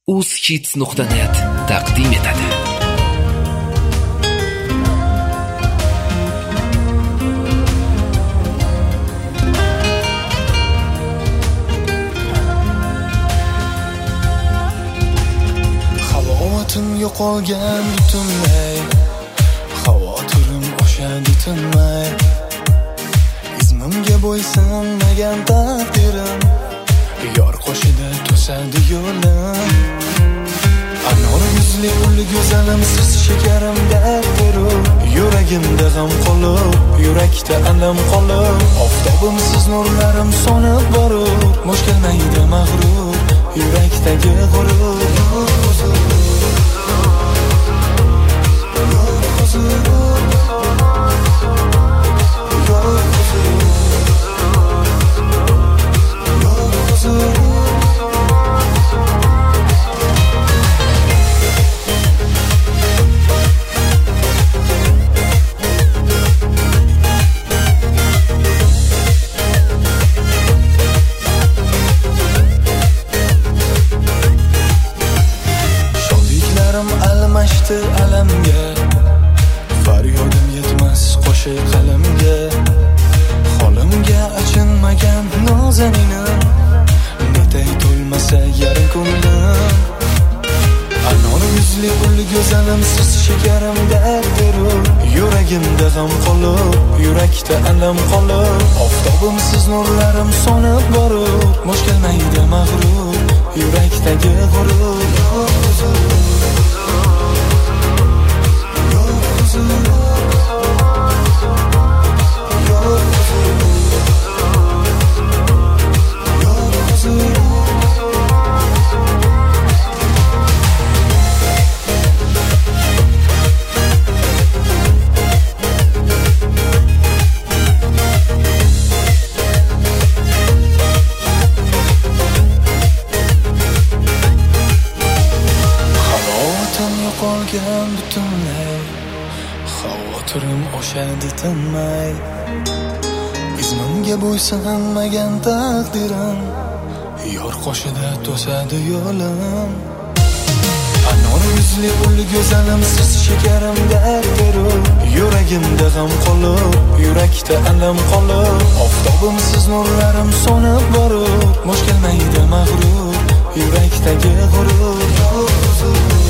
uzhits.net taqdim etadi. Havotim yo'qolgan butunlay, xavotirim oshadi tinmay, izmimga bo'ysunmagan taqdirim, yor qo'shida to'sadi yo'lim. Anor yuzli ul go'zalim siz shakarimdek turib, yuragimda g'am qolib, yurakda alam qolib, oftobimsiz nurlarim so'nib borib, mo'sh kelmaydi mag'rur, yurakdagi g'urur. Almashdi alamga, faryodim yetmas qo'shiq qalamga, holimga achinmagan nozaninim, netay to'lmasa yarim ko'nglim. Anor yuzli ul go'zalim siz shakarimdek turib, yuragimda g'am qolib, yurakda alam qolib, oftobimsiz nurlarim so'nib borib, mo'sh kelmaydi mag'rur, yurakdagi g'urur. Yo'qolgan butunlay, xavotirim oshadi tinmay, izmimga bo'ysunmagan taqdirim, yor qo'shida to'sadi yo'lim. Anor yuzli ul go'zalim siz shakarimdek turib, yuragimda g'am qolib, yurakda alam qolib, oftobimsiz nurlarim so'nib borib, mo'sh kelmaydi mag'rur, yurakdagi g'urur.